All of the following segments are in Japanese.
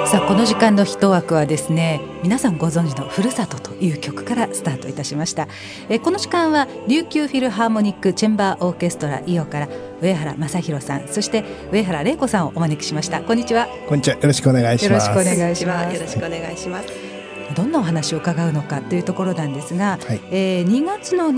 さあこの時間の一枠はですね、皆さんご存知のふるさとという曲からスタートいたしました。この時間は琉球フィルハーモニックチェンバーオーケストラ伊予から上原正弘さん、そして上原玲子さんをお招きしました。こんにちは。 こんにちは。よろしくお願いします。 よろしくお願いします。 よろしくお願いします。 どんなお話を伺うのかというところなんですが、 はい 2月の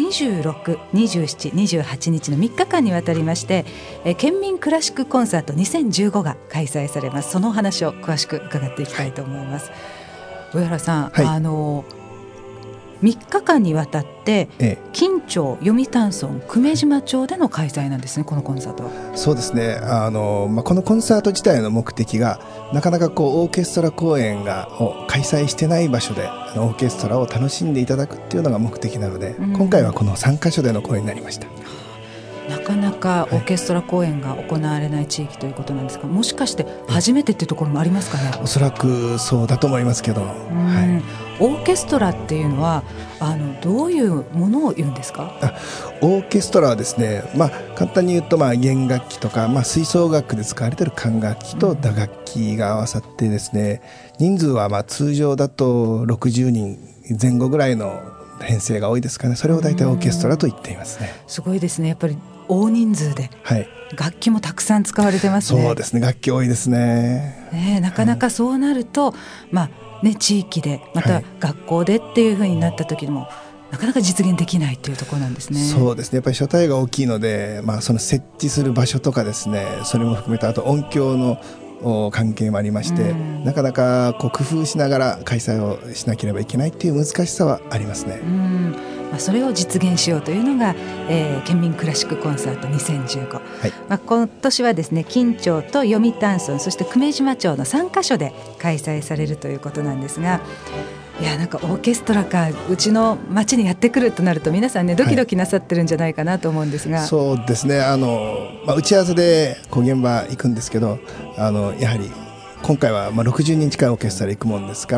26、27、28日の3日間にわたりまして、県民クラシックコンサート2015が開催されます。そのお話を詳しく伺っていきたいと思います。上原さん、3日間にわたって金町、読谷村、久米島町での開催なんですね、このコンサートは。 そうですね。このコンサート自体の目的がなかなかオーケストラ公演を開催してない場所でオーケストラを楽しんでいただくっていうのが目的なので、今回はこの3カ所での公演になりました。 なかなかオーケストラ公演が行われない地域ということなんですが、もしかして初めてっていうところもありますかね。 おそらくそうだと思いますけど、 オーケストラっていうのはどういうものを言うんですか？ オーケストラはですね、簡単に言うと弦楽器とか、吹奏楽で使われている管楽器と打楽器が合わさってですね、人数は通常だと60人前後ぐらいの編成が多いですかね。それを大体オーケストラと言っていますね。 すごいですね。やっぱり大人数で、楽器もたくさん使われてますね。 そうですね、楽器多いですね。 なかなかそうなると、地域でまた学校でっていう風になった時でも、なかなか実現できないっていうところなんですね。 そうですね。やっぱり所帯が大きいので、その設置する場所とかですね、それも含めてあと音響の関係もありまして、なかなか工夫しながら開催をしなければいけないっていう難しさはありますね。 それを実現しようというのが、県民クラシックコンサート2015、今年はですね、金町と読谷村、そして久米島町の3カ所で開催されるということなんですが、なんかオーケストラがうちの町にやってくるとなると、皆さんねドキドキなさってるんじゃないかなと思うんですが、 そうですね。打ち合わせで現場行くんですけど、やはり今回は60人近いオーケストラ行くもんですから、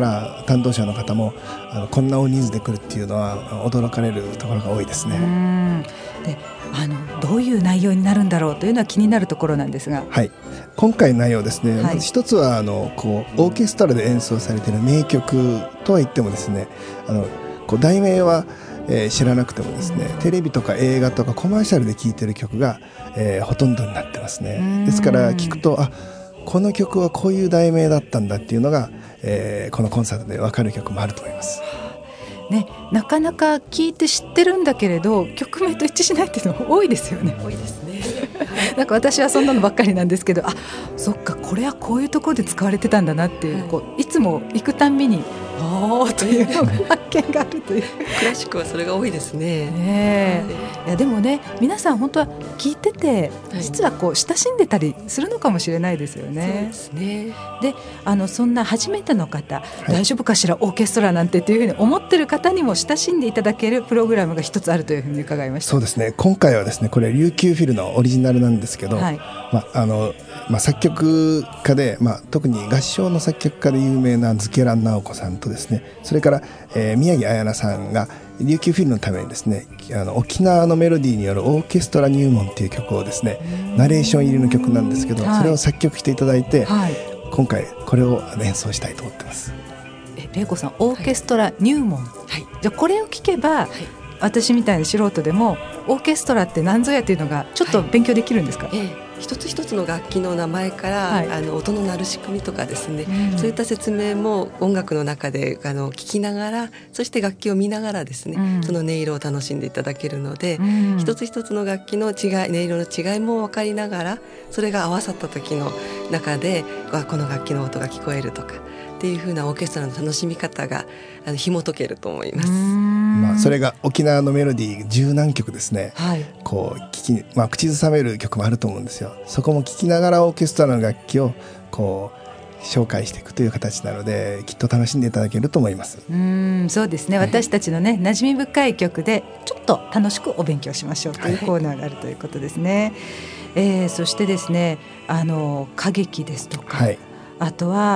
担当者の方もこんな大人数で来るっていうのは驚かれるところが多いですね。 でどういう内容になるんだろうというのは気になるところなんですが、 今回の内容ですね、まず一つはオーケストラで演奏されている名曲とは言ってもですね、題名は知らなくてもですね、テレビとか映画とかコマーシャルで聴いてる曲がほとんどになってますね。ですから聞くと、この曲はこういう題名だったんだっていうのが、このコンサートで分かる曲もあると思います。 なかなか聞いて知ってるんだけれど曲名と一致しないっていうの多いですよね。 多いですね。 なんか私はそんなのばっかりなんですけど、そっか、これはこういうところで使われてたんだなっていう、いつも行くたんびにというのが発見があるというクラシックはそれが多いですね。 いやでもね、皆さん本当は聞いてて、実は親しんでたりするのかもしれないですよね。 そうですね。 でそんな初めての方、大丈夫かしらオーケストラなんてというふうに思ってる方にも親しんでいただけるプログラムが一つあるというふうに伺いました。 そうですね。今回はですね、これ琉球フィルのオリジナルなんですけど、作曲家で、特に合唱の作曲家で有名な漬蘭直子さんとですね、それから、宮城彩奈さんが琉球フィルのためにですね、沖縄のメロディーによるオーケストラ入門っていう曲をですね、ナレーション入りの曲なんですけど、それを作曲していただいて、今回これを演奏したいと思ってます。 玲子さん、オーケストラ入門、じゃあこれを聞けば、私みたいな素人でもオーケストラって何ぞやっていうのがちょっと勉強できるんですか？ 一つ一つの楽器の名前から、音の鳴る仕組みとかですね、そういった説明も音楽の中で聞きながら、そして楽器を見ながらですね、その音色を楽しんでいただけるので、一つ一つの楽器の違い、音色の違いも分かりながら、それが合わさった時の中でこの楽器の音が聞こえるとかっていう風なオーケストラの楽しみ方が紐解けると思います。 それが沖縄のメロディー十何曲ですね、口ずさめる曲もあると思うんですよ。そこも聴きながらオーケストラの楽器を紹介していくという形なので、きっと楽しんでいただけると思います。 そうですね。私たちのね、馴染み深い曲でちょっと楽しくお勉強しましょうというコーナーがあるということですね。そしてですね、歌劇ですとか、あとは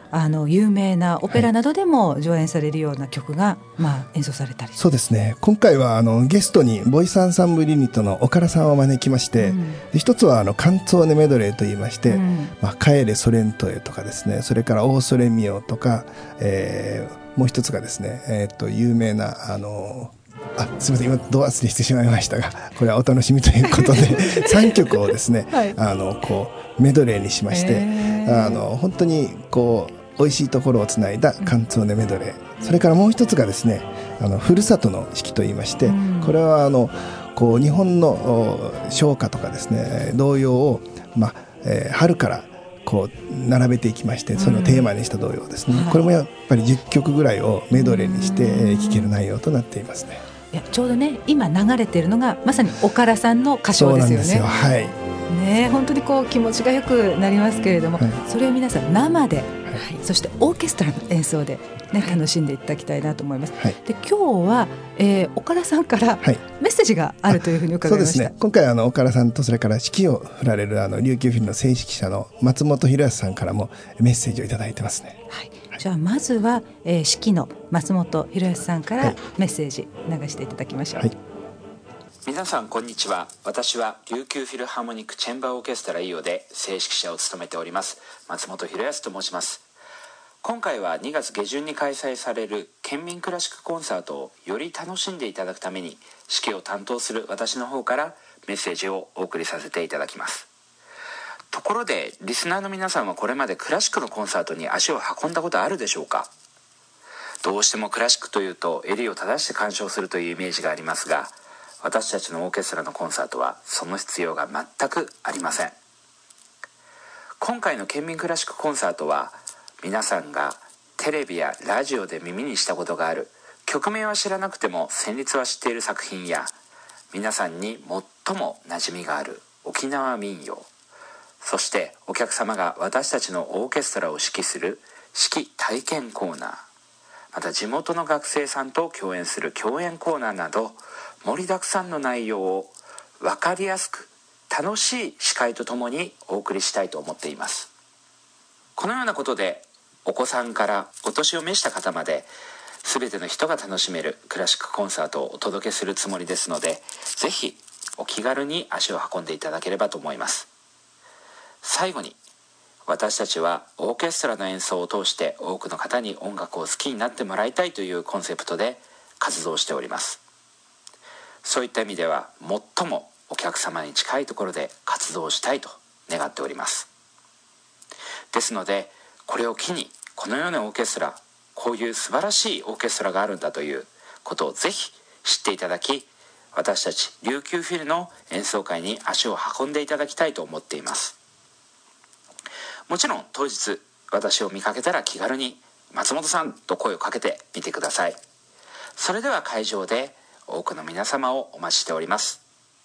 有名なオペラなどでも上演されるような曲が、演奏されたり。 そうですね。今回はゲストにボイスアンサンブルユニットの岡田さんを招きまして、で一つはカンツォーネメドレーといいまして、帰れソレントへとかですね、それからオーソレミオとか、もう一つがですね、有名なすみません、今ど忘れしてしまいましたが、これはお楽しみということで3曲をですね、メドレーにしまして、本当に美味しいところをつないだカンツォーネメドレー、それからもう一つがですね、ふるさとの式といいまして、これは日本の唱歌とかですね、童謡を、春から並べていきまして、それをテーマにした童謡ですね、これもやっぱり10曲ぐらいをメドレーにして聴ける内容となっていますね。 いや、ちょうどね、今流れているのがまさに岡田さんの歌唱ですよね。 そうなんですよ、はい、 本当に気持ちがよくなりますけれども、それを皆さん生で、そしてオーケストラの演奏で、楽しんでいただきたいなと思います。で今日は、岡田さんからメッセージがあるというふうに伺いました。 そうですね、今回岡田さんと、それから指揮を振られる琉球フィルの正指揮者の松本博康さんからもメッセージをいただいてますね。 じゃあまずは、指揮の松本博康さんからメッセージ流していただきましょう。 皆さんこんにちは。私は琉球フィルハーモニックチェンバーオーケストラ伊予で正指揮者を務めております松本博康と申します。今回は2月下旬に開催される県民クラシックコンサートをより楽しんでいただくために、指揮を担当する私の方からメッセージをお送りさせていただきます。ところでリスナーの皆さんはこれまでクラシックのコンサートに足を運んだことあるでしょうか。どうしてもクラシックというと襟を正して鑑賞するというイメージがありますが、私たちのオーケストラのコンサートはその必要が全くありません。今回の県民クラシックコンサートは、皆さんがテレビやラジオで耳にしたことがある、曲名は知らなくても旋律は知っている作品や、皆さんに最も馴染みがある沖縄民謡、そしてお客様が私たちのオーケストラを指揮する指揮体験コーナー、また地元の学生さんと共演する共演コーナーなど、盛りだくさんの内容を分かりやすく楽しい司会とともにお送りしたいと思っています。このようなことで、お子さんからお年を召した方まで全ての人が楽しめるクラシックコンサートをお届けするつもりですので、ぜひお気軽に足を運んでいただければと思います。最後に、私たちはオーケストラの演奏を通して多くの方に音楽を好きになってもらいたいというコンセプトで活動しております。そういった意味では最もお客様に近いところで活動したいと願っております。ですので、これを機にこのようなオーケストラ、こういう素晴らしいオーケストラがあるんだということをぜひ知っていただき、私たち琉球フィルの演奏会に足を運んでいただきたいと思っています。もちろん当日私を見かけたら気軽に松本さんと声をかけてみてください。それでは会場で多くの皆様をお待ちしております。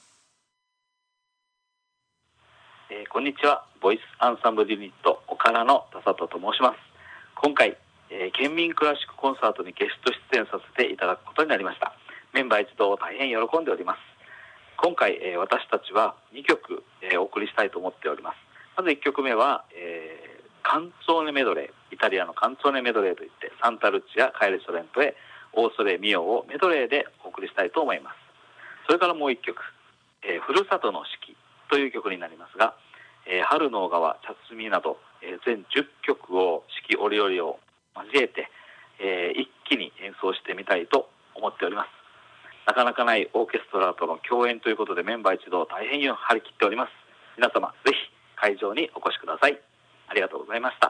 こんにちは。ボイスアンサンブルユニット岡田の田里と申します。今回、県民クラシックコンサートにゲスト出演させていただくことになりました。メンバー一同大変喜んでおります。今回、私たちは2曲、お送りしたいと思っております。まず1曲目は、カンツォーネメドレー、イタリアのカンツォーネメドレーといって、サンタルッチやカエレソレントへオーソレミオをメドレーでお送りしたいと思います。それからもう1曲、ふるさとの四季という曲になりますが、春の小川、茶摘みなど、全10曲を四季折々を交えて、一気に演奏してみたいと思っております。なかなかないオーケストラとの共演ということで、メンバー一同大変張り切っております。皆様ぜひ会場にお越しください。ありがとうございました。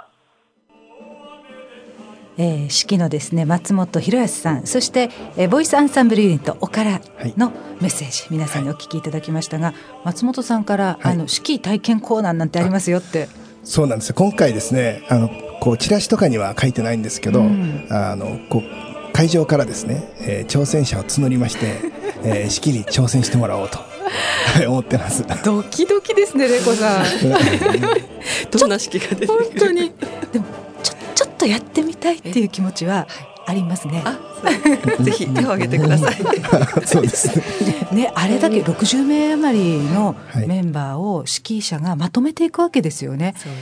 指揮のですね、松本博康さん、そして、ボイスアンサンブルユニット岡田のメッセージ、皆さんにお聞きいただきましたが、松本さんから、指揮体験コーナーなんてありますよって。 そうなんですよ。今回ですね、チラシとかには書いてないんですけど、会場からですね、挑戦者を募りまして、指揮に挑戦してもらおうと思ってます。 ドキドキですね、レコさん。 どんな指揮が出てくる。 本当に。でもちょっとやってみたいっていう気持ちはありますね。 ぜひ手を挙げてください。 そうですね。あれだけ60名余りのメンバーを指揮者がまとめていくわけですよね。 そうです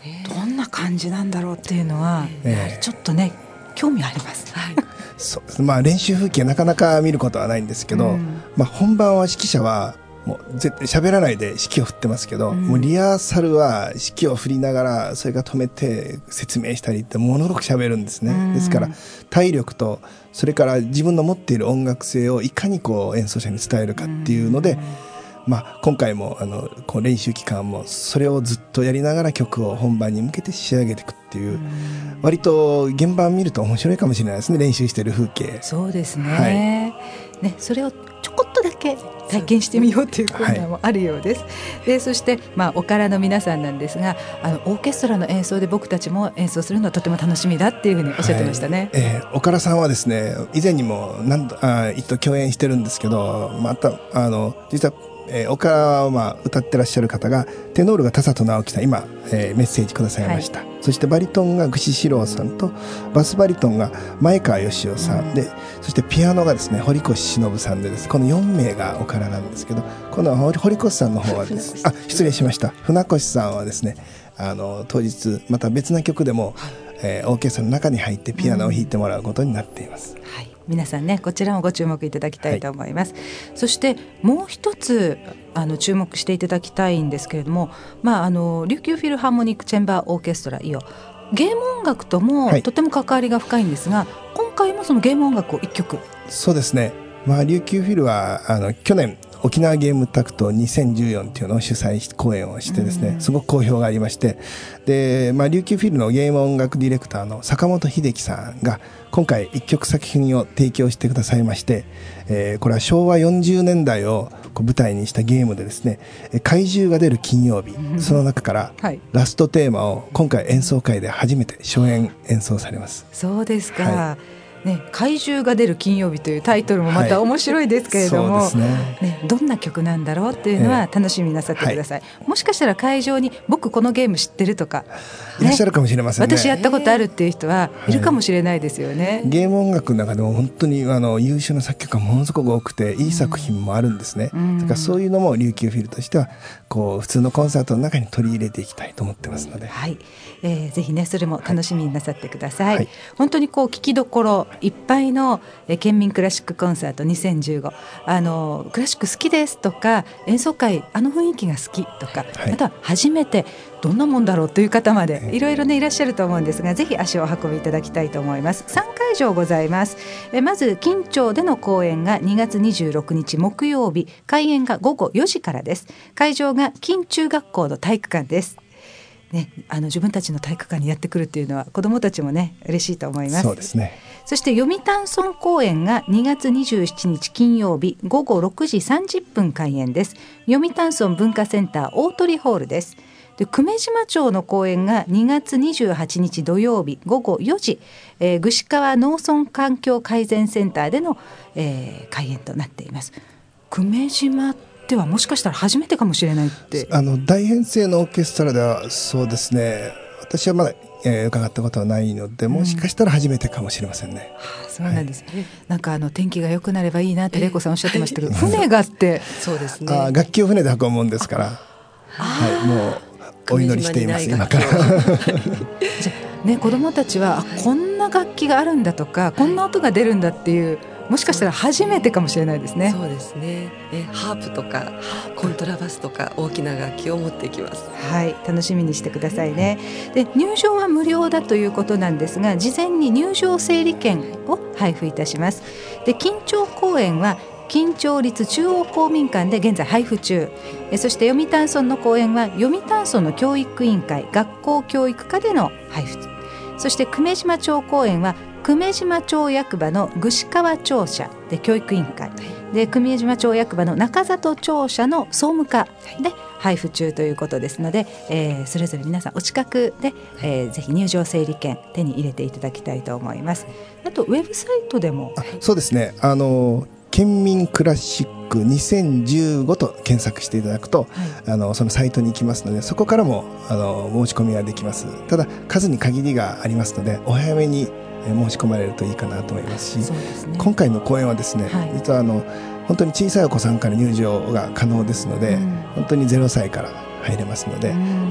どんな感じなんだろうっていうのは、やはりちょっとね興味あります、 そうですね、練習風景なかなか見ることはないんですけど、本番は指揮者はもう絶対喋らないで指揮を振ってますけど、もうリハーサルは指揮を振りながらそれから止めて説明したりってものすごく喋るんですね。ですから体力とそれから自分の持っている音楽性をいかに演奏者に伝えるかっていうので、今回も練習期間もそれをずっとやりながら曲を本番に向けて仕上げていくっていう、割と現場を見ると面白いかもしれないですね、練習している風景。 そうですね、それをちょこっとだけ体験してみようというコーナーもあるようです、でそして、おからの皆さんなんですが、オーケストラの演奏で僕たちも演奏するのはとても楽しみだっていうふうにおっしゃってましたね。 おからさんはですね、以前にも一度共演してるんですけど、また実はおからは歌ってらっしゃる方がテノールが田里直樹さん、今、メッセージくださいました、そしてバリトンが串四郎さんとバスバリトンが前川義雄さんで、そしてピアノがですね堀越忍さんでです、この4名がおからなんですけど、この堀越さんの方はです失礼しました、船越さんはですね当日また別な曲でも、オーケストラの中に入ってピアノを弾いてもらうことになっています、 皆さんねこちらもご注目いただきたいと思います、そしてもう一つ注目していただきたいんですけれども、琉球フィルハーモニックチェンバーオーケストライオ、ゲーム音楽ともとても関わりが深いんですが、今回もそのゲーム音楽を1曲。 そうですね、琉球フィルは去年沖縄ゲームタクト2014というのを主催公演をしてですね、すごく好評がありまして、で、琉球フィルのゲーム音楽ディレクターの坂本秀樹さんが今回1曲作品を提供してくださいまして、これは昭和40年代を舞台にしたゲームでですね、怪獣が出る金曜日、その中からラストテーマを今回演奏会で初めて初演演奏されます。 そうですか、怪獣が出る金曜日というタイトルもまた面白いですけれども、どんな曲なんだろうっていうのは楽しみになさってください、もしかしたら会場に僕このゲーム知ってるとか、 いらっしゃるかもしれませんね。 私やったことあるっていう人はいるかもしれないですよね、 ゲーム音楽の中でも本当に優秀な作曲家ものすごく多くていい作品もあるんですね、だからそういうのも琉球フィルとしては普通のコンサートの中に取り入れていきたいと思ってますので、 ぜひねそれも楽しみになさってください、本当に聴きどころいっぱいの県民クラシックコンサート2015、クラシック好きですとか、演奏会雰囲気が好きとか、または初めてどんなもんだろうという方までいろいろねいらっしゃると思うんですが、ぜひ足をお運びいただきたいと思います。3会場ございます。まず金町での公演が2月26日木曜日、開演が午後4時からです。会場が金中学校の体育館です。自分たちの体育館にやってくるっていうのは子どもたちもね嬉しいと思います。 そうですね。 そして読谷村公演が2月27日金曜日午後6時30分開演です。読谷村文化センター大鳥ホールです。で久米島町の公演が2月28日土曜日午後4時、串川農村環境改善センターでの、開演となっています。久米島ではもしかしたら初めてかもしれないって。 大編成のオーケストラではそうですね、私はまだ、伺ったことはないので、もしかしたら初めてかもしれませんね、 そうなんです、なんか天気が良くなればいいなって玲子さんおっしゃってましたけど、船があってそうですね、 楽器を船で運ぶもんですから、もうお祈りしています今からじゃ子どもたちはこんな楽器があるんだとか、こんな音が出るんだっていう、もしかしたら初めてかもしれないですね。 そうですね、ハープとかコントラバスとか大きな楽器を持っていきます。 楽しみにしてくださいね。で入場は無料だということなんですが、事前に入場整理券を配布いたします。で金町公演は金町立中央公民館で現在配布中。そして読谷村の公演は読谷村の教育委員会学校教育課での配布。そして久米島町公演は久米島町役場の串川庁舎で教育委員会で、久米島町役場の中里庁舎の総務課で配布中ということですので、それぞれ皆さんお近くで、ぜひ入場整理券手に入れていただきたいと思います。あとウェブサイトでもそうですね、県民クラシック2015と検索していただくと、そのサイトに行きますので、そこからも申し込みができます。ただ数に限りがありますので、お早めに申し込まれるといいかなと思いますし、今回の公演はですね、実は本当に小さいお子さんから入場が可能ですので、本当に0歳から入れますので、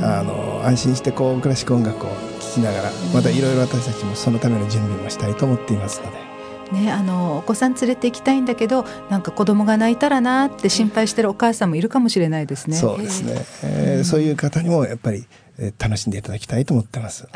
安心してクラシック音楽を聴きながら、またいろいろ私たちもそのための準備もしたいと思っていますので。 お子さん連れて行きたいんだけど、なんか子供が泣いたらなって心配してるお母さんもいるかもしれないですね。 そうですね、そういう方にもやっぱり楽しんでいただきたいと思ってます。 はい、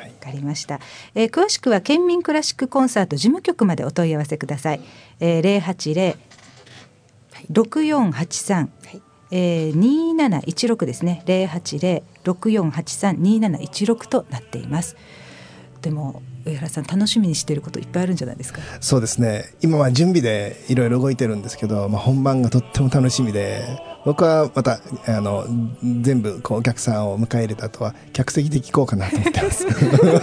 わかりました。詳しくは県民クラシックコンサート事務局までお問い合わせください。080-6483、2716ですね。080-6483-2716となっています。でも上原さん、楽しみにしていることいっぱいあるんじゃないですか？ そうですね、今は準備でいろいろ動いてるんですけど、本番がとっても楽しみで、僕はまた全部お客さんを迎え入れた後は客席で聴こうかなと思ってます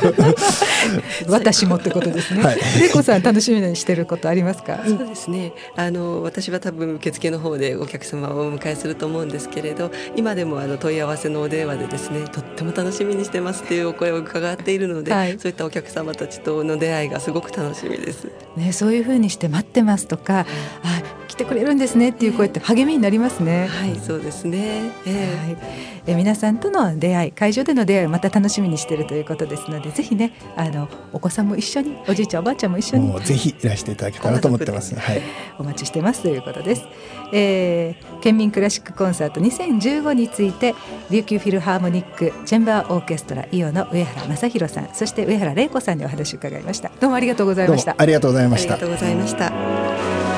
私もってことですね。 はい、 玲子さん、楽しみにしていることありますか？ そうですね、私は多分受付の方でお客様をお迎えすると思うんですけれど、今でも問い合わせのお電話でですね、とっても楽しみにしてますっていうお声を伺っているので、はい、そういったお客様たちとの出会いがすごく楽しみです、 ね、そういうふうにして待ってますとか、来てくれるんですねっていう声って励みになりますね。 はい、そうですね、 皆さんとの出会い、会場での出会いをまた楽しみにしているということですので、ぜひね、お子さんも一緒に、おじいちゃんおばあちゃんも一緒に、 もうぜひいらしていただけたらと思ってます、はい、 お待ちしてますということです。県民クラシックコンサート2015について、琉球フィルハーモニックチェンバーオーケストラ伊予の上原正弘さん、そして上原玲子さんにお話を伺いました。どうもありがとうございました。 どうもありがとうございました。 ありがとうございました。